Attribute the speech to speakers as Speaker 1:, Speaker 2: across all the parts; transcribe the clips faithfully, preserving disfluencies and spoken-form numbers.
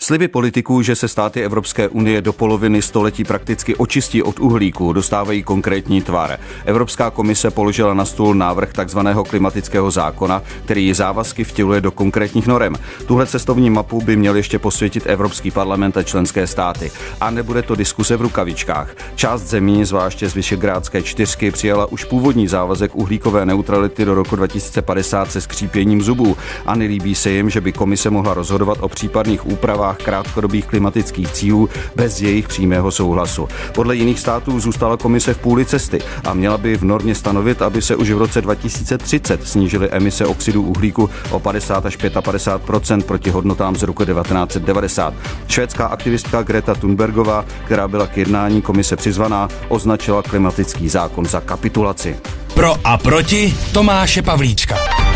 Speaker 1: Sliby politiků, že se státy Evropské unie do poloviny století prakticky očistí od uhlíku, dostávají konkrétní tvar. Evropská komise položila na stůl návrh takzvaného klimatického zákona, který závazky vtěluje do konkrétních norem. Tuhle cestovní mapu by měl ještě posvětit Evropský parlament a členské státy. A nebude to diskuse v rukavičkách. Část zemí, zvláště z Visegrádské čtyřky, přijala už původní závazek uhlíkové neutrality do roku dva tisíce padesát se skřípěním zubů a nelíbí se jim, že by komise mohla rozhodovat o případných úpravách krátkodobých klimatických cílů bez jejich přímého souhlasu. Podle jiných států zůstala komise v půli cesty a měla by v normě stanovit, aby se už v roce dva tisíce třicet snížily emise oxidu uhlíku o padesát až padesát pět procent proti hodnotám z roku devatenáct set devadesát. Švédská aktivistka Greta Thunbergová, která byla k jednání komise přizvaná, označila klimatický zákon za kapitulaci.
Speaker 2: Pro a proti Tomáše Pavlíčka.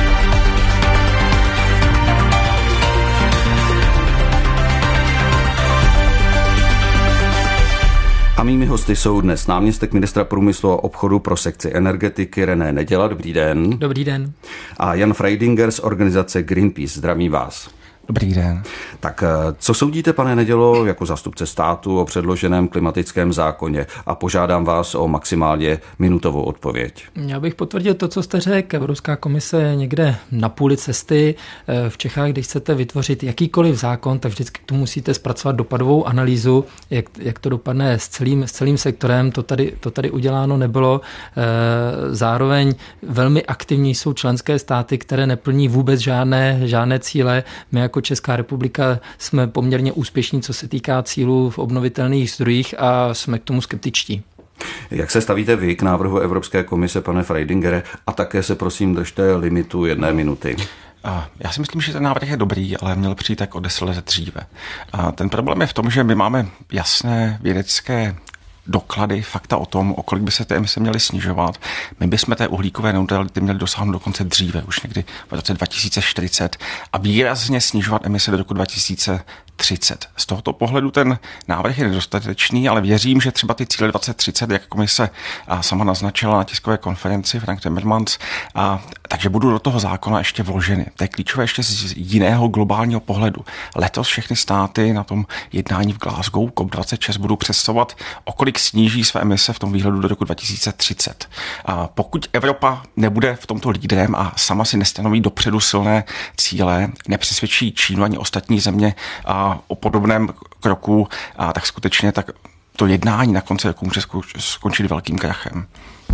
Speaker 1: A mými hosty jsou dnes náměstek ministra průmyslu a obchodu pro sekci energetiky René Neděla. Dobrý den.
Speaker 3: Dobrý den.
Speaker 1: A Jan Freidinger z organizace Greenpeace. Zdravím vás.
Speaker 4: Dobrý den.
Speaker 1: Tak co soudíte, pane Nedělo, jako zástupce státu o předloženém klimatickém zákoně a požádám vás o maximálně minutovou odpověď.
Speaker 3: Já bych potvrdil to, co jste řekl. Evropská komise je někde na půli cesty. V Čechách, když chcete vytvořit jakýkoliv zákon, tak vždycky k tomu musíte zpracovat dopadovou analýzu, jak, jak to dopadne s celým, s celým sektorem. To tady, to tady uděláno nebylo. Zároveň velmi aktivní jsou členské státy, které neplní vůbec žádné, žádné cíle. My jako Česká republika jsme poměrně úspěšní, co se týká cílů v obnovitelných zdrojích a jsme k tomu skeptičtí.
Speaker 1: Jak se stavíte vy k návrhu Evropské komise, pane Freidingere, a také se prosím držte limitu jedné minuty?
Speaker 4: Já si myslím, že ten návrh je dobrý, ale měl přijít tak o deset let dříve. A ten problém je v tom, že my máme jasné vědecké doklady, fakta o tom, o kolik by se ty emise měly snižovat. My bychom té uhlíkové neutrality měli dosáhnout dokonce dříve, už někdy v roce dva tisíce čtyřicet a výrazně snižovat emise do roku dva tisíce třicet. Z tohoto pohledu ten návrh je nedostatečný, ale věřím, že třeba ty cíle dvacet třicet, jak komise sama naznačila na tiskové konferenci Frank Timmermans, a takže budou do toho zákona ještě vloženy. To je klíčové ještě z jiného globálního pohledu. Letos všechny státy na tom jednání v Glasgow C O P dvacet šest budou představovat, o kolik sníží své emise v tom výhledu do roku dva tisíce třicet. A pokud Evropa nebude v tomto lídrem a sama si nestanoví dopředu silné cíle, nepřesvědčí Čínu ani ostatní země a o podobném kroku, a tak skutečně tak to jednání na konci roku může skončit velkým krachem.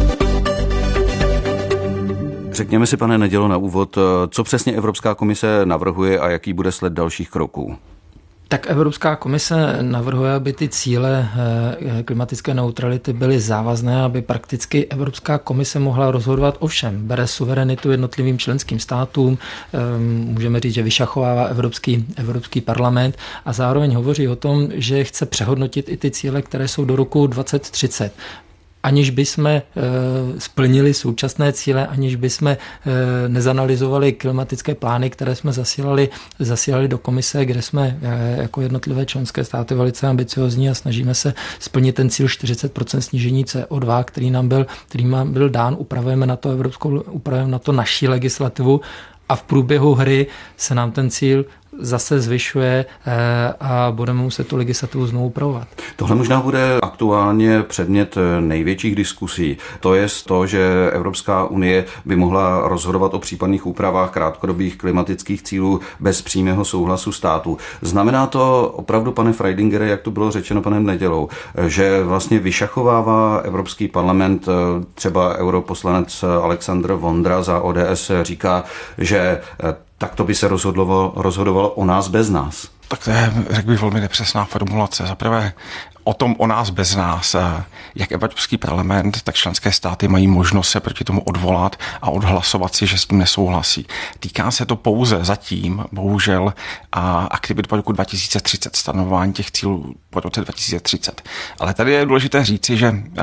Speaker 1: Řekněme si, pane Nedělo, na úvod, co přesně Evropská komise navrhuje a jaký bude sled dalších kroků.
Speaker 3: Tak Evropská komise navrhuje, aby ty cíle klimatické neutrality byly závazné, aby prakticky Evropská komise mohla rozhodovat o všem. Bere suverenitu jednotlivým členským státům, můžeme říct, že vyšachovává Evropský, Evropský parlament a zároveň hovoří o tom, že chce přehodnotit i ty cíle, které jsou do roku dvacet třicet. Aniž bychom e, splnili současné cíle, aniž bychom e, nezanalyzovali klimatické plány, které jsme zasílali, zasílali do komise, kde jsme e, jako jednotlivé členské státy velice ambiciozní a snažíme se splnit ten cíl čtyřicet procent snížení C O dva, který nám byl, který nám byl dán, upravujeme na to evropskou, upravujeme na to naší legislativu a v průběhu hry se nám ten cíl zase zvyšuje a budeme muset tu legislativu znovu upravovat.
Speaker 1: Tohle možná bude aktuálně předmět největších diskusí. To je to, že Evropská unie by mohla rozhodovat o případných úpravách krátkodobých klimatických cílů bez přímého souhlasu státu. Znamená to opravdu, pane Freidingere, jak to bylo řečeno panem Nedělou, že vlastně vyšachovává Evropský parlament, třeba europoslanec Alexandr Vondra za O D S říká, že tak to by se rozhodovalo, rozhodovalo o nás bez nás.
Speaker 4: Tak to je, řekl bych, velmi nepřesná formulace. Za prvé, o tom o nás bez nás, jak Evropský parlament, tak členské státy mají možnost se proti tomu odvolat a odhlasovat si, že s tím nesouhlasí. Týká se to pouze zatím, bohužel, a aktivit po roku dva tisíce třicet, stanování těch cílů po roce dva tisíce třicet. Ale tady je důležité říci, že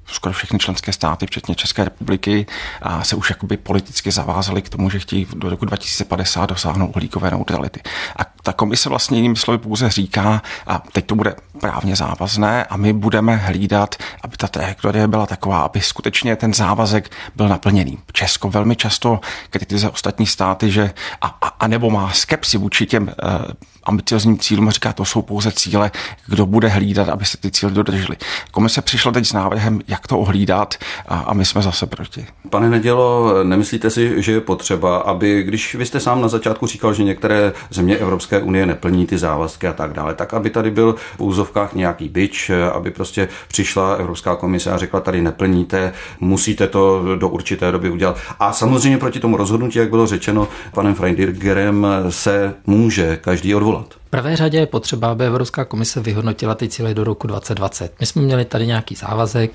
Speaker 4: skoro všechny členské státy, včetně České republiky, a se už jakoby politicky zavázali k tomu, že chtějí do roku dva tisíce padesát dosáhnout uhlíkové neutrality. A ta komise vlastně jinými slovy pouze říká, a teď to bude právně závazné a my budeme hlídat, aby ta trajektorie byla taková, aby skutečně ten závazek byl naplněný. Česko velmi často kritizuje ostatní státy, že a, a, a nebo má skepsi vůči těm uh, ambiciozním cílům a říká, to jsou pouze cíle, kdo bude hlídat, aby se ty cíle dodržely. Komise přišla teď s návrhem, jak to ohlídat, a, a my jsme zase proti.
Speaker 1: Pane Nedělo, nemyslíte si, že je potřeba, aby, když vy jste sám na začátku říkal, že některé země Evropské unie neplní ty závazky a tak dále, tak aby tady byl v úzovkách nějaký bič, aby prostě přišla Evropská komise a řekla, tady neplníte, musíte to do určité doby udělat. A samozřejmě proti tomu rozhodnutí, jak bylo řečeno panem Freidingerem, se může každý odvolat.
Speaker 3: V prvé řadě je potřeba, aby Evropská komise vyhodnotila ty cíle do roku dvacet dvacet. My jsme měli tady nějaký závazek,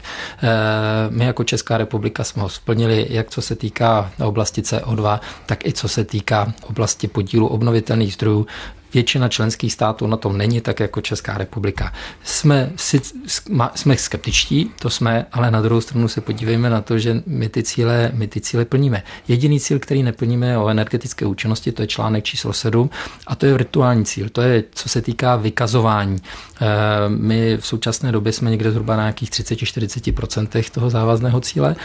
Speaker 3: my jako Česká republika jsme ho splnili, jak co se týká oblasti C O dva, tak i co se týká oblasti podílu obnovitelných zdrojů. Většina členských států na tom není, tak jako Česká republika. Jsme, jsme skeptičtí, to jsme, ale na druhou stranu se podívejme na to, že my ty cíle, my ty cíle plníme. Jediný cíl, který neplníme, je o energetické účinnosti, to je článek číslo sedm a to je virtuální cíl, to je, co se týká vykazování. My v současné době jsme někde zhruba na nějakých třicet až čtyřicet procent toho závazného cíle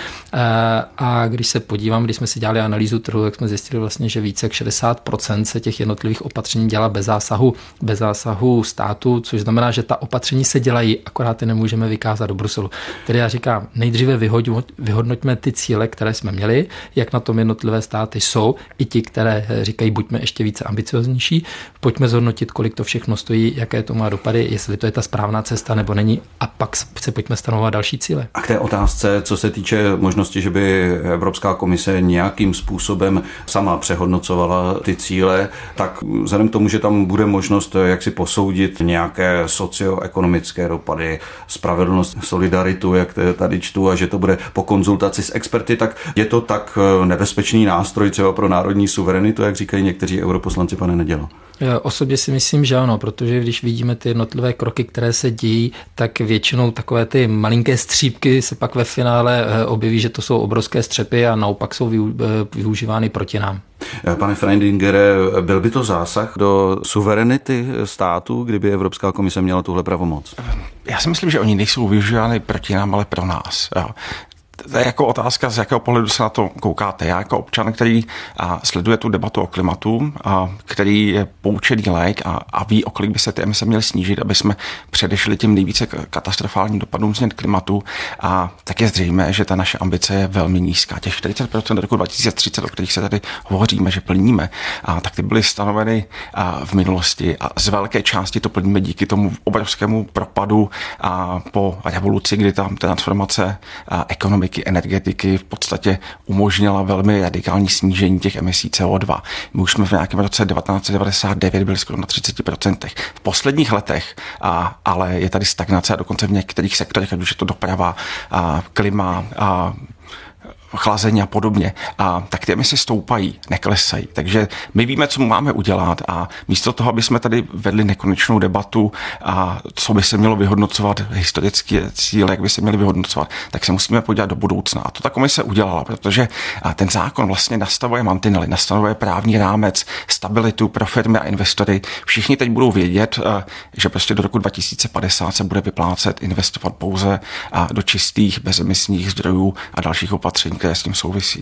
Speaker 3: a když se podívám, když jsme si dělali analýzu trhu, tak jsme zjistili vlastně, že více jak šedesát procent se těch jednotlivých opatření dělá bez zásahu, bez zásahu státu, což znamená, že ta opatření se dělají, akorát je nemůžeme vykázat do Bruselu. Tedy já říkám, nejdříve vyhodnoťme ty cíle, které jsme měli, jak na tom jednotlivé státy jsou, i ti, které říkají, buďme ještě více ambicioznější, pojďme zhodnotit, kolik to všechno stojí, jaké to má dopady, jestli to je ta správná cesta nebo není, a pak se pojďme stanovovat další cíle.
Speaker 1: A k té otázce, co se týče možnosti, že by Evropská komise nějakým způsobem sama přehodnocovala ty cíle, tak vzhledem k tomu, že tam bude možnost, jak si posoudit nějaké socioekonomické dopady, spravedlnost, solidaritu, jak tady čtu, a že to bude po konzultaci s experty, tak je to tak nebezpečný nástroj třeba pro národní suverenitu, jak říkají někteří europoslanci, pane Nedělo?
Speaker 3: Já osobně si myslím, že ano, protože když vidíme ty jednotlivé kroky, které se dějí, tak většinou takové ty malinké střípky se pak ve finále objeví, že to jsou obrovské střepy a naopak jsou využívány proti nám.
Speaker 1: Pane Freidingere, byl by to zásah do suverenity států, kdyby Evropská komise měla tuhle pravomoc?
Speaker 4: Já si myslím, že oni nejsou využívány proti nám, ale pro nás. Jo. To je jako otázka, z jakého pohledu se na to koukáte. Já jako občan, který a, sleduje tu debatu o klimatu, a, který je poučený lék a, a ví, o kolik by se ty emise měly snížit, aby jsme předešli těm nejvíce katastrofálním dopadům změn klimatu, a tak je zřejmé, že ta naše ambice je velmi nízká. Těch čtyřicet procent do roku dva tisíce třicet, o kterých se tady hovoříme, že plníme, a, tak ty byly stanoveny a, v minulosti a z velké části to plníme díky tomu obrovskému propadu a, po revoluci, kdy tam transformace a, ekonomiky, energetiky v podstatě umožnila velmi radikální snížení těch emisí C O dva. My už jsme v nějakém roce devatenáct set devadesát devět byli skoro na třicet procent. V posledních letech a, ale je tady stagnace a dokonce v některých sektorech, ať už je to doprava, a, klima, a chlazení a podobně, a tak ty emise stoupají, neklesají. Takže my víme, co máme udělat, a místo toho, aby jsme tady vedli nekonečnou debatu, a co by se mělo vyhodnocovat, historické cíle, jak by se měly vyhodnocovat, tak se musíme podívat do budoucna. A to ta komise udělala, protože ten zákon vlastně nastavuje mantinely, nastavuje právní rámec, stabilitu pro firmy a investory. Všichni teď budou vědět, že prostě do roku dva tisíce padesát se bude vyplácet investovat pouze do čistých bezemisních zdrojů a dalších opatření, které s tím souvisí.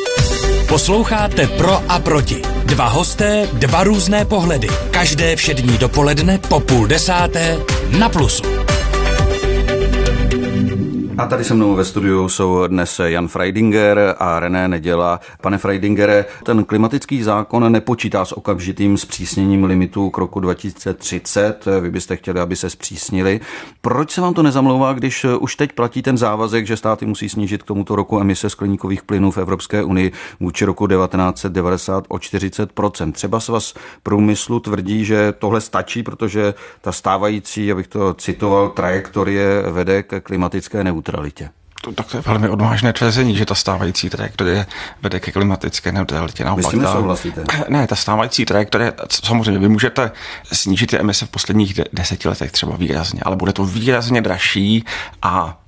Speaker 2: Posloucháte Pro a proti. Dva hosté, dva různé pohledy. Každé všední dopoledne po půl desáté na Plusu.
Speaker 1: A tady se mnou ve studiu jsou dnes Jan Freidinger a René Neděla. Pane Freidingere, ten klimatický zákon nepočítá s okamžitým zpřísněním limitů k roku dva tisíce třicet. Vy byste chtěli, aby se zpřísnili. Proč se vám to nezamlouvá, když už teď platí ten závazek, že státy musí snížit k tomuto roku emise skleníkových plynů v Evropské unii vůči roku devatenáct set devadesát o čtyřicet procent? Třeba se vás průmyslu tvrdí, že tohle stačí, protože ta stávající, abych to citoval, trajektorie vede k klimatické neutralitě.
Speaker 4: To, tak to je velmi odvážné tvrzení, že ta stávající trajektorie vede ke klimatické neutralitě.
Speaker 1: Vy s tím nesouhlasíte?
Speaker 4: Ne, ta stávající trajektorie, samozřejmě vy můžete snížit ty emise v posledních de- deseti letech třeba výrazně, ale bude to výrazně dražší a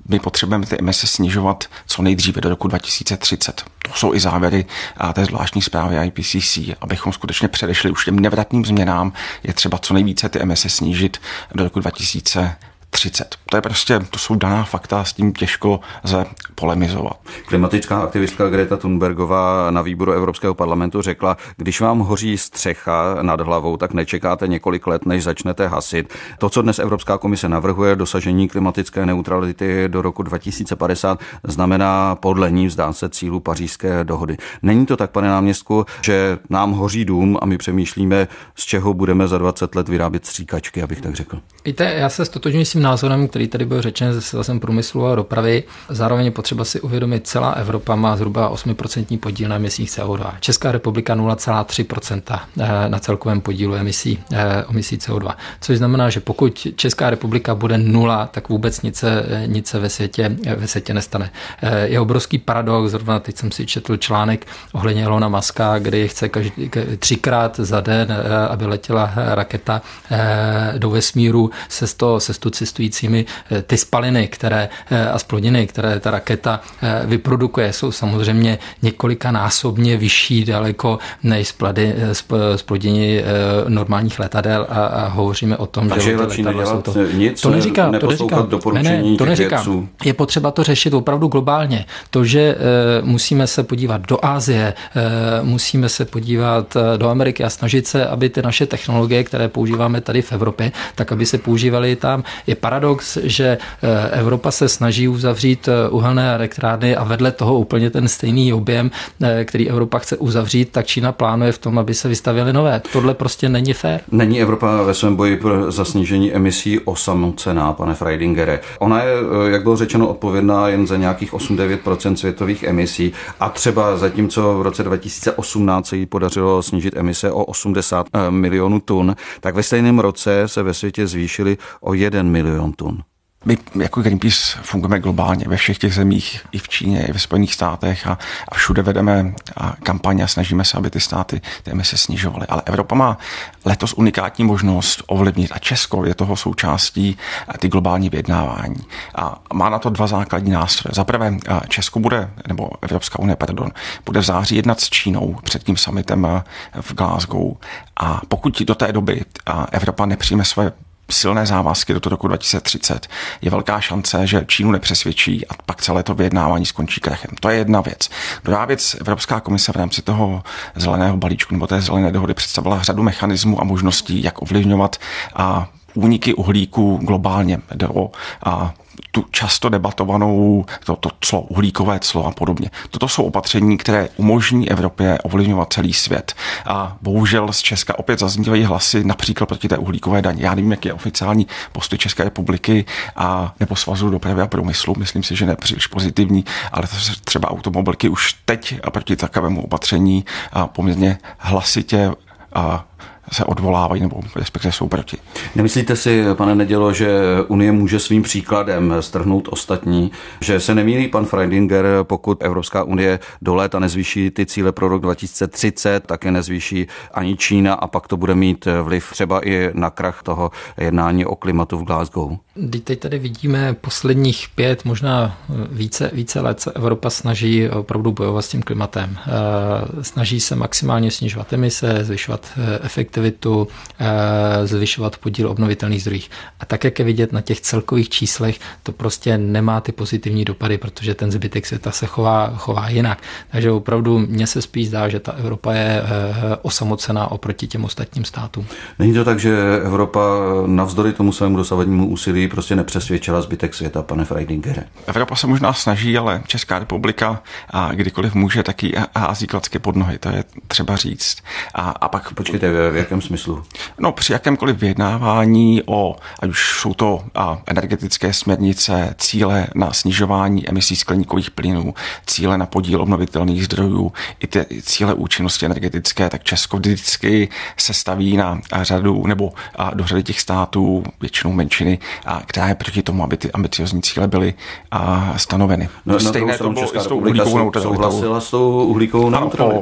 Speaker 4: my potřebujeme ty emise snižovat co nejdříve do roku dva tisíce třicet. To jsou i závěry té zvláštní zprávy I P C C. Abychom skutečně předešli už těm nevratným změnám, je třeba co nejvíce ty emise snížit do roku dva tisíce třicet. To je prostě, to jsou daná fakta, s tím těžko lze polemizovat.
Speaker 1: Klimatická aktivistka Greta Thunbergová na výboru Evropského parlamentu řekla, když vám hoří střecha nad hlavou, tak nečekáte několik let, než začnete hasit. To, co dnes Evropská komise navrhuje, dosažení klimatické neutrality do roku dva tisíce padesát, znamená podle ní vzdát se cílu Pařížské dohody. Není to tak, pane náměstku, že nám hoří dům a my přemýšlíme, z čeho budeme za dvacet let vyrábět stříkačky, abych tak řekl?
Speaker 3: Víte, já se stotožňuji s tím názorem, který tady byl řečen ze Svazem průmyslu a dopravy. Zároveň je potřeba si uvědomit, celá Evropa má zhruba osm procent podíl na emisích C O dva. Česká republika nula celá tři procenta na celkovém podílu emisí, emisí C O dva. Což znamená, že pokud Česká republika bude nula, tak vůbec nic, nic se ve světě, ve světě nestane. Je obrovský paradox, zrovna teď jsem si četl článek ohledně Elona Muska, kdy chce každý, třikrát za den, aby letěla raketa do vesmíru se sto, se sto cestujícími. Ty spaliny, které a splodiny, které ta raketa vyprodukuje, jsou samozřejmě několikanásobně vyšší daleko než splodiny normálních letadel a, a hovoříme o tom,
Speaker 1: takže
Speaker 3: že
Speaker 1: letadla jsou to... nic,
Speaker 3: to neříkám, to neříkám.
Speaker 1: Ne, ne,
Speaker 3: to neříkám. Je potřeba to řešit opravdu globálně. To, že e, musíme se podívat do Asie, e, musíme se podívat do Ameriky a snažit se, aby ty naše technologie, které používáme tady v Evropě, tak aby se používaly tam. Je paradox, že Evropa se snaží uzavřít uhelné elektrárny a vedle toho úplně ten stejný objem, který Evropa chce uzavřít, tak Čína plánuje v tom, aby se vystavěly nové. Tohle prostě není fér.
Speaker 1: Není Evropa ve svém boji za snížení emisí osamocená, pane Freidingere. Ona je, jak bylo řečeno, odpovědná jen za nějakých osm až devět procent světových emisí a třeba zatímco v roce dva tisíce osmnáct se jí podařilo snížit emise o osmdesát milionů tun, tak ve stejném roce se ve světě zvýšily o jeden milion tun.
Speaker 4: My jako Greenpeace fungujeme globálně ve všech těch zemích, i v Číně, i ve Spojených státech a, a všude vedeme kampaně a snažíme se, aby ty státy ty emise snižovaly. Ale Evropa má letos unikátní možnost ovlivnit a Česko je toho součástí ty globální vyjednávání. A má na to dva základní nástroje. Za prvé Česko bude, nebo Evropská unie, pardon, bude v září jednat s Čínou před tím summitem v Glasgow. A pokud do té doby Evropa nepřijme své silné závazky do toho roku dva tisíce třicet, je velká šance, že Čínu nepřesvědčí a pak celé to vyjednávání skončí krachem. To je jedna věc. Druhá věc, Evropská komise v rámci toho zeleného balíčku nebo té zelené dohody představila řadu mechanismů a možností, jak ovlivňovat a úniky uhlíku globálně do a tu často debatovanou to, to clo, uhlíkové clo a podobně. Toto jsou opatření, které umožní Evropě ovlivňovat celý svět. A bohužel z Česka opět zaznívají hlasy například proti té uhlíkové daně. Já nevím, jaký je oficiální postoj České republiky a nebo Svazu dopravy a průmyslu. Myslím si, že ne příliš pozitivní, ale třeba automobilky už teď a proti takovému opatření a poměrně hlasitě a se odvolávají nebo respektive jsou proti.
Speaker 1: Nemyslíte si, pane Nedělo, že Unie může svým příkladem strhnout ostatní, že se nemýlí pan Freidinger, pokud Evropská unie do léta nezvýší ty cíle pro rok dva tisíce třicet, také nezvýší ani Čína a pak to bude mít vliv třeba i na krach toho jednání o klimatu v Glasgow?
Speaker 3: Teď tady vidíme posledních pět, možná více, více let se Evropa snaží opravdu bojovat s tím klimatem. Snaží se maximálně snižovat emise, zvyšovat efektivitu, zvyšovat podíl obnovitelných zdrojů. A tak, jak je vidět na těch celkových číslech, to prostě nemá ty pozitivní dopady, protože ten zbytek světa se chová, chová jinak. Takže opravdu mně se spíš zdá, že ta Evropa je osamocená oproti těm ostatním státům.
Speaker 1: Není to tak, že Evropa navzdory tomu svému dosavadnímu úsilí prostě nepřesvědčila zbytek světa, pane Freidingere?
Speaker 4: Evropa se možná snaží, ale Česká republika a kdykoliv může, taky hází klacky pod nohy, to je třeba říct. A, a pak...
Speaker 1: Počkejte, v jakém smyslu?
Speaker 4: No, při jakémkoliv vyjednávání o, ať už jsou to a, energetické směrnice, cíle na snižování emisí skleníkových plynů, cíle na podíl obnovitelných zdrojů, i ty cíle účinnosti energetické, tak Česko vždycky se staví na řadu nebo a, do řady těch států, většinou menšiny, a, která je proti tomu, aby ty ambiciozní cíle byly a, stanoveny.
Speaker 1: No, stejné to bylo i s tou uhlíkovou neutralitou. Souhlasila s tou uhlíkovou neutralitou.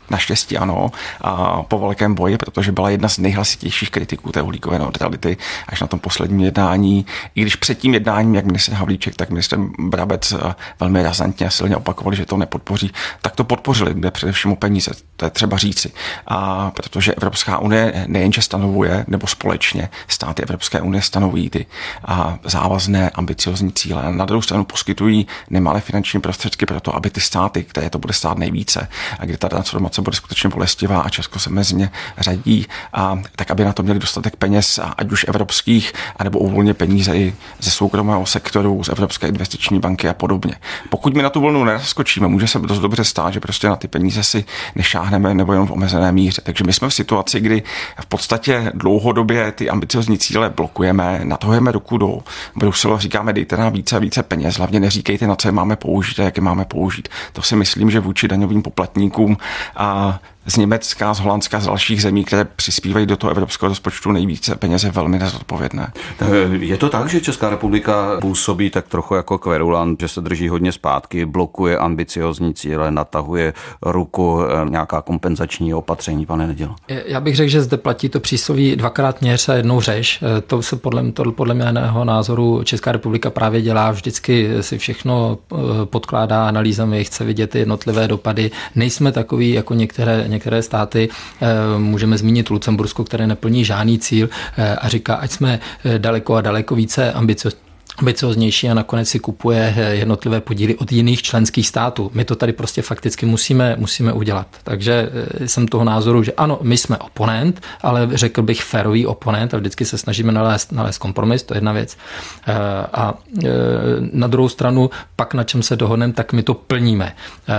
Speaker 4: Naštěstí ano, a po velkém boji, protože byla jedna z nejhlasitějších kritiků té uhlíkové neutrality až na tom posledním jednání. I když před tím jednáním, jak ministr Havlíček, tak ministr Brabec velmi razantně a silně opakovali, že to nepodpoří, tak to podpořili, jde především o peníze, to je třeba říci. A protože Evropská unie nejenže stanovuje, nebo společně státy Evropské unie stanovují ty a závazné ambiciozní cíle. A na druhou stranu poskytují nemalé finanční prostředky pro to, aby ty státy, které to bude stát nejvíce, a kde ta transformace bude skutečně bolestivá a Česko se mezi ně řadí, a tak aby na to měli dostatek peněz, ať už evropských, anebo uvolně peníze i ze soukromého sektoru, z Evropské investiční banky a podobně. Pokud my na tu vlnu nenaskočíme, může se dost dobře stát, že prostě na ty peníze si nešáhneme nebo jenom v omezené míře. Takže my jsme v situaci, kdy v podstatě dlouhodobě ty ambiciozní cíle blokujeme, natahujeme ruku do Bruselu, říkáme, dejte nám více a více peněz, hlavně neříkejte, na co je máme použít a jak je máme použít. To si myslím, že vůči daňovým poplatníkům a z Německa, z Holandska, z dalších zemí, které přispívají do toho evropského rozpočtu nejvíce peněz, je velmi nezodpovědné.
Speaker 1: Je to tak, že Česká republika působí tak trochu jako kverulant, že se drží hodně zpátky, blokuje ambiciozní cíle, natahuje ruku, nějaká kompenzační opatření, pane Nedělo?
Speaker 3: Já bych řekl, že zde platí to přísloví dvakrát měř a jednou řeš. To se podle, to, podle mého názoru Česká republika právě dělá, vždycky si všechno podkládá analýzami, chce vidět ty jednotlivé dopady. Nejsme takový jako některé Některé státy, můžeme zmínit Lucembursko, které neplní žádný cíl a říká, ať jsme daleko a daleko více ambiciozní. ambicioznější a nakonec si kupuje jednotlivé podíly od jiných členských států. My to tady prostě fakticky musíme, musíme udělat. Takže jsem toho názoru, že ano, my jsme oponent, ale řekl bych férový oponent a vždycky se snažíme nalézt, nalézt kompromis, to je jedna věc. A na druhou stranu, pak na čem se dohodneme, tak my to plníme.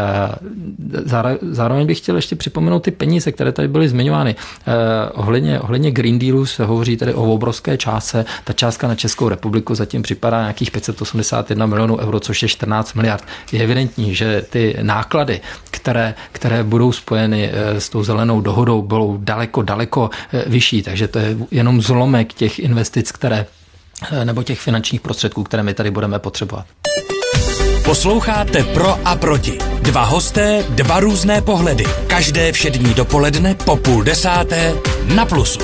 Speaker 3: Zároveň bych chtěl ještě připomenout ty peníze, které tady byly zmiňovány. Ohledně, ohledně Green Dealu se hovoří tady o obrovské částce. Ta částka na Českou republiku zatím připadá nějakých pět set osmdesát jedna milionů euro, což je čtrnáct miliard. Je evidentní, že ty náklady, které, které budou spojeny s tou zelenou dohodou, budou daleko, daleko vyšší, takže to je jenom zlomek těch investic, které, nebo těch finančních prostředků, které my tady budeme potřebovat.
Speaker 2: Posloucháte Pro a proti. Dva hosté, dva různé pohledy. Každé všední dopoledne po půl desáté na Plusu.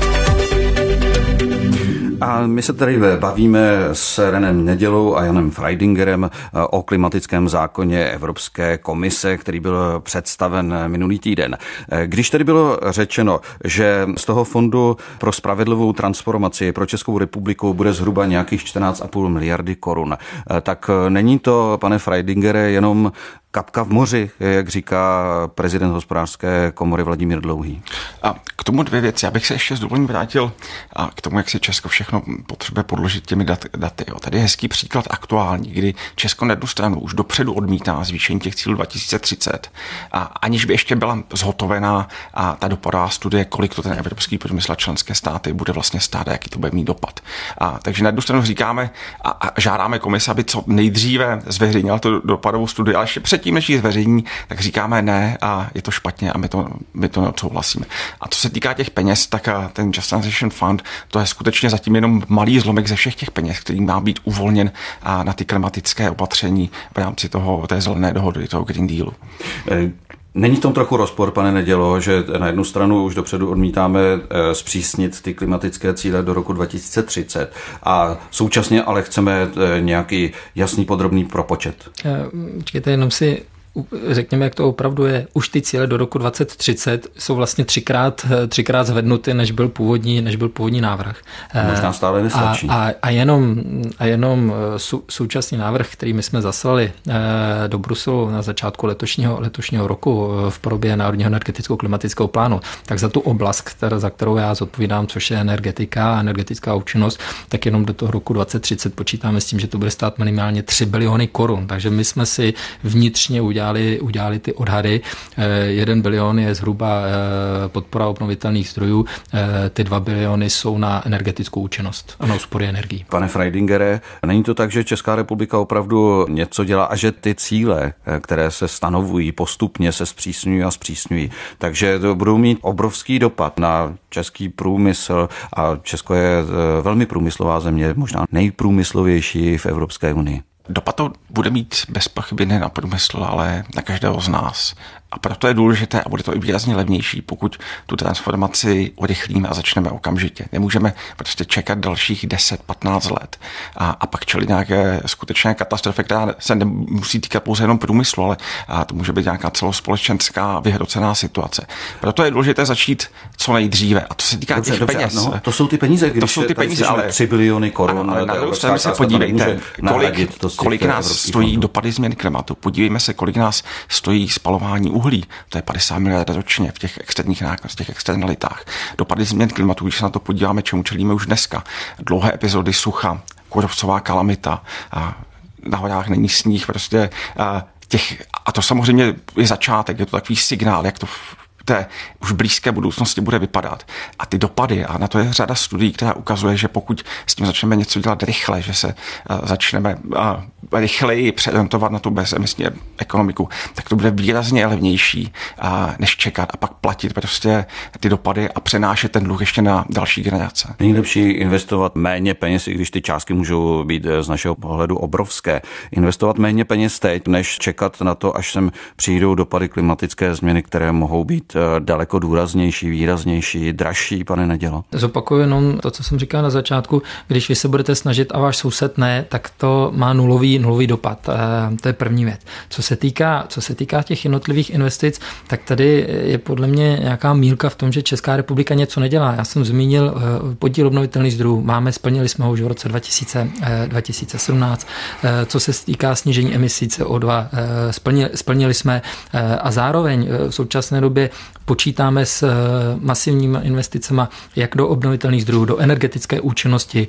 Speaker 1: A my se tady bavíme s Renem Nedělou a Janem Freidingerem o klimatickém zákoně Evropské komise, který byl představen minulý týden. Když tedy bylo řečeno, že z toho fondu pro spravedlivou transformaci pro Českou republiku bude zhruba nějakých čtrnáct a půl miliardy korun, tak není to, pane Freidingere, jenom kapka v moři, jak říká prezident hospodářské komory Vladimír Dlouhý.
Speaker 4: A k tomu dvě věci. Já bych se ještě s dovolením vrátil a k tomu, jak si Česko všechno potřebuje podložit těmi dat, daty. Jo. Tady je hezký příklad aktuální, kdy Česko na jednu stranu už dopředu odmítá zvýšení těch cílů dva tisíce třicet, a aniž by ještě byla zhotovená a ta dopadová studie, kolik to ten evropský průmysl a členské státy bude vlastně stát a jaký to bude mít dopad. A takže na jednu stranu říkáme a, a žádáme komise, aby co nejdříve zveřejnila tu dopadovou studii, ale ještě před tím, než ji zveřejní, tak říkáme ne a je to špatně a my to, my to neodsouhlasíme. A co se týká těch peněz, tak ten Just Transition Fund, to je skutečně zatím jenom malý zlomek ze všech těch peněz, který má být uvolněn na ty klimatické opatření v rámci toho, té zelené dohody, toho Green Dealu.
Speaker 1: Není v tom trochu rozpor, pane Nedělo, že na jednu stranu už dopředu odmítáme zpřísnit ty klimatické cíle do roku dva tisíce třicet a současně ale chceme nějaký jasný podrobný propočet?
Speaker 3: Počkejte, jenom si řekněme, jak to opravdu je. Už ty cíle do roku dvacet třicet jsou vlastně třikrát, třikrát zvednuty, než byl původní, než byl původní návrh.
Speaker 1: Možná stále nestačí.
Speaker 3: A, a, a jenom, a jenom sou, současný návrh, který my jsme zaslali do Bruselu na začátku letošního, letošního roku v podobě Národního energetického klimatického plánu, tak za tu oblast, která, za kterou já zodpovídám, což je energetika a energetická účinnost, tak jenom do toho roku dvacet třicet počítáme s tím, že to bude stát minimálně tři biliony korun. Takže my jsme si vnitřně udělali Udělali, udělali ty odhady. Jeden bilion je zhruba podpora obnovitelných zdrojů, ty dva biliony jsou na energetickou účinnost a na úspory energií.
Speaker 1: Pane Freidingere, není to tak, že Česká republika opravdu něco dělá a že ty cíle, které se stanovují, postupně se zpřísňují a zpřísňují, takže to budou mít obrovský dopad na český průmysl a Česko je velmi průmyslová země, možná nejprůmyslovější v Evropské unii.
Speaker 4: Dopad to bude mít bez pochyby ne na průmysl, ale na každého z nás. A proto je důležité, a bude to i výrazně levnější, pokud tu transformaci urychlíme a začneme okamžitě. Nemůžeme prostě čekat dalších deset patnáct let a, a pak čelit nějaké skutečné katastrofy, která se nemusí týkat pouze jenom průmyslu, ale a to může být nějaká celospolečenská vyhrocená situace. Proto je důležité začít co nejdříve. A to se týká dobře, těch dobře, peněz.
Speaker 1: No, to jsou ty peníze, když
Speaker 4: to jsou ty peníze, ale
Speaker 1: tři biliony korun.
Speaker 4: Ale na druhou stranu se podívejte, kolik, kolik nás stojí fondů. Dopady změny klimatu. Podívejme se, kolik nás stojí spalování uhlí. To je padesát miliard ročně v těch externích nákladech, v těch externalitách. Dopady změn klimatu, když se na to podíváme, čemu čelíme už dneska. Dlouhé epizody sucha, kůrovcová kalamita, na horách není sníh, prostě těch, a to samozřejmě je začátek, je to takový signál, jak to v té už blízké budoucnosti bude vypadat. A ty dopady, a na to je řada studií, která ukazuje, že pokud s tím začneme něco dělat rychle, že se uh, začneme uh, rychleji přeorientovat na tu bezemisní ekonomiku, tak to bude výrazně levnější, uh, než čekat a pak platit prostě ty dopady a přenášet ten dluh ještě na další generace.
Speaker 1: Není lepší investovat méně peněz, i když ty částky můžou být z našeho pohledu obrovské. Investovat méně peněz teď, než čekat na to, až sem přijdou dopady klimatické změny, které mohou být daleko důraznější, výraznější, dražší, pane Nedělo.
Speaker 3: Zopakuju jenom to, co jsem říkal na začátku, když vy se budete snažit a váš soused ne, tak to má nulový, nulový dopad. To je první věc. Co se týká, co se týká těch jednotlivých investic, tak tady je podle mě nějaká mýlka v tom, že Česká republika něco nedělá. Já jsem zmínil podíl obnovitelných zdrojů. Máme, splnili jsme ho už v roce dva tisíce sedmnáct. Co se týká snížení emisí C O dva, splnili, splnili jsme a zároveň v současné době počítáme s masivními investicemi jak do obnovitelných zdrojů, do energetické účinnosti.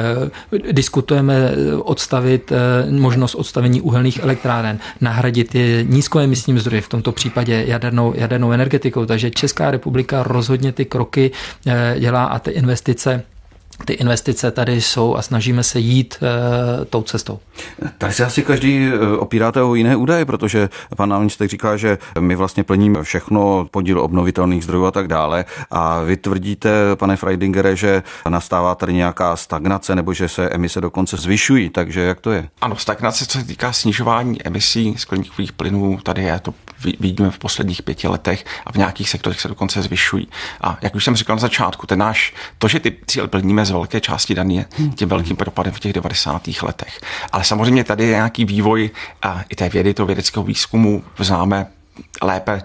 Speaker 3: Diskutujeme odstavit možnost odstavení uhelných elektráren, nahradit je nízkoemisním zdroji, v tomto případě jadernou, jadernou energetikou. Takže Česká republika rozhodně ty kroky dělá a ty investice Ty investice tady jsou a snažíme se jít e, tou cestou.
Speaker 1: Tady se asi každý opíráte o jiné údaje, protože pan náměstek říká, že my vlastně plníme všechno, podíl obnovitelných zdrojů a tak dále. A vy tvrdíte, pane Freidingere, že nastává tady nějaká stagnace nebo že se emise dokonce zvyšují. Takže jak to je?
Speaker 4: Ano, stagnace, co se týká snižování emisí skleníkových plynů, tady je to vidíme v posledních pěti letech a v nějakých sektorech se dokonce zvyšují. A jak už jsem říkal na začátku, ten náš, to, že ty cíle plníme z velké části daný je tím velkým propadem v těch devadesátých letech. Ale samozřejmě tady je nějaký vývoj a i té vědy, toho vědeckého výzkumu známe lépe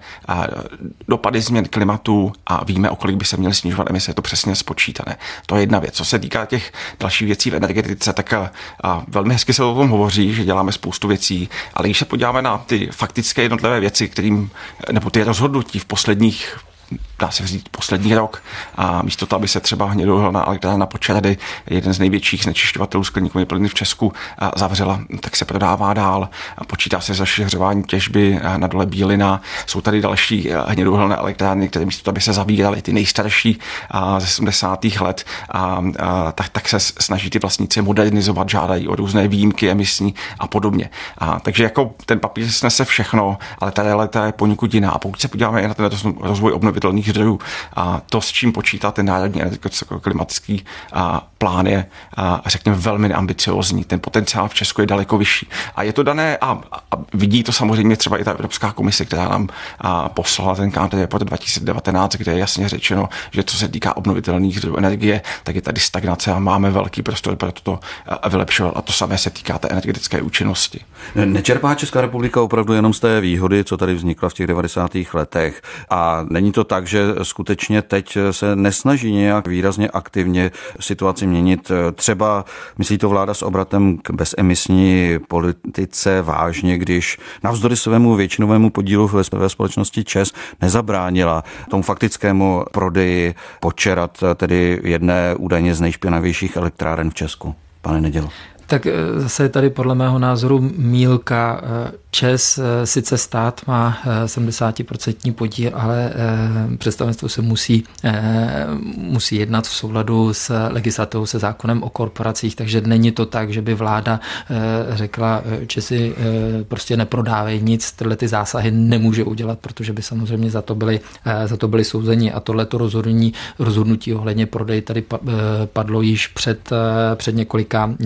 Speaker 4: dopady změn klimatu a víme, o kolik by se měly snižovat emise, je to přesně spočítané. To je jedna věc. Co se týká těch dalších věcí v energetice, tak a, a velmi hezky se o tom hovoří, že děláme spoustu věcí, ale když se podíváme na ty faktické jednotlivé věci, kterým, nebo ty rozhodnutí v posledních dá se říct poslední rok a místo toho, aby se třeba hnědouhelná elektrárna Počerady, jeden z největších znečišťovatelů skleníkovými plyny v Česku, zavřela, tak se prodává dál. Počítá se zašeřování těžby na dole Bílina. Jsou tady další hnědouhelné elektrárny, které místo toho, aby se zavíraly, ty nejstarší ze sedmdesátých let, a, a, tak, tak se snaží ty vlastníci modernizovat, žádají o různé výjimky emisní a podobně. A, takže jako ten papír snese všechno, ale ta realita je poněkud jiná. A pokud se podíváme i na ten rozvoj obnovitelných zdrojů a to, s čím počítá ten národní energeticko-klimatický plán, je, a, řekněme, velmi neambiciozní. Ten potenciál v Česku je daleko vyšší. A je to dané, a, a vidí to samozřejmě třeba i ta Evropská komise, která nám a, poslala ten Country Report dva tisíce devatenáct, kde je jasně řečeno, že co se týká obnovitelných zdrojů energie, tak je tady stagnace a máme velký prostor pro to vylepšovat. A to samé se týká té energetické účinnosti.
Speaker 1: Nečerpá Česká republika opravdu jenom z té výhody, co tady vznikla v těch devadesátých letech. A není to tak, že skutečně teď se nesnaží nějak výrazně aktivně situaci měnit. Třeba myslí to vláda s obratem k bezemisní politice vážně, když navzdory svému většinovému podílu ve společnosti ČEZ nezabránila tomu faktickému prodeji Počerad, tedy jedné údajně z nejšpinavějších elektráren v Česku. Pane Nedělo.
Speaker 3: Tak zase je tady podle mého názoru mýlka. ČEZ, sice stát má sedmdesát procent podíl, ale představenstvo se musí, musí jednat v souladu s legislativou, se zákonem o korporacích, takže není to tak, že by vláda řekla, Česi prostě neprodávají nic, tyhle ty zásahy nemůže udělat, protože by samozřejmě za to byli, za to byli souzeni a tohleto rozhodnutí, rozhodnutí ohledně prodeje tady padlo již před, před několika, několika lety.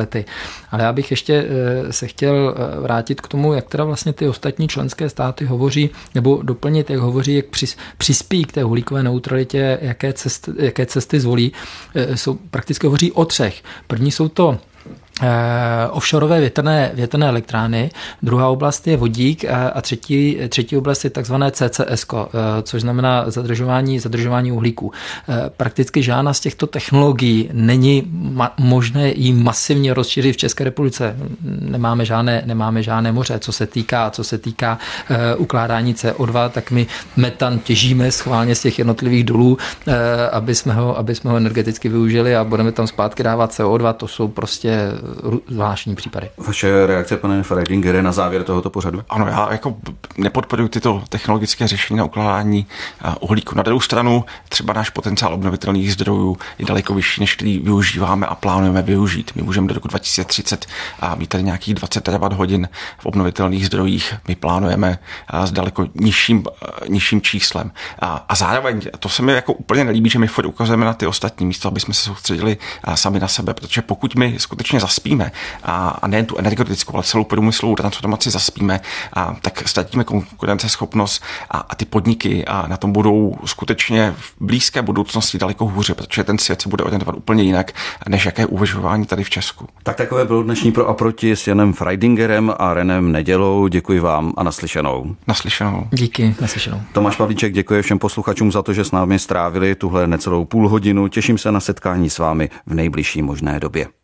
Speaker 3: lety. Ale já bych ještě se chtěl vrátit k tomu, jak teda vlastně ty ostatní členské státy hovoří, nebo doplnit, jak hovoří, jak přispí k té uhlíkové neutralitě, jaké cesty, jaké cesty zvolí. Jsou, prakticky hovoří o třech. První jsou to offshoreové větrné, větrné elektrárny, druhá oblast je vodík a třetí, třetí oblast je takzvané C C S, což znamená zadržování, zadržování uhlíku. Prakticky žádná z těchto technologií není ma- možné ji masivně rozšířit v České republice. Nemáme žádné, nemáme žádné moře. Co se týká, co se týká uh, ukládání C O dva, tak my metan těžíme schválně z těch jednotlivých dolů, uh, aby jsme ho, aby jsme ho energeticky využili a budeme tam zpátky dávat C O dva. To jsou prostě zvláštní případy.
Speaker 1: Vaše reakce, pane Freidingere, na závěr tohoto pořadu?
Speaker 4: Ano, já jako nepodporuji tyto technologické řešení na ukládání uhlíku. Na druhou stranu třeba náš potenciál obnovitelných zdrojů je daleko vyšší, než který využíváme a plánujeme využít. My můžeme do roku dva tisíce třicet mít tady nějakých dvacet terawatt hodin v obnovitelných zdrojích. My plánujeme s daleko nižším, nižším číslem. A, a zároveň, to se mi jako úplně nelíbí, že my furt ukazujeme na ty ostatní místo, aby jsme se soustředili sami na sebe, protože pokud my skutečně zaspíme a, a nejen tu energetickou, ale celou průmyslovou transformaci zaspíme, a, tak ztratíme konkurenceschopnost a, a ty podniky a na tom budou skutečně v blízké budoucnosti daleko hůře, protože ten svět se bude orientovat úplně jinak, než jaké uvažování tady v Česku.
Speaker 1: Tak takové bylo dnešní Pro a proti s Janem Freidingerem a Renem Nedělou. Děkuji vám a naslyšenou.
Speaker 4: Naslyšenou.
Speaker 3: Díky, naslyšenou.
Speaker 1: Tomáš Pavlíček děkuje všem posluchačům za to, že s námi strávili tuhle necelou půl hodinu. Těším se na setkání s vámi v nejbližší možné době.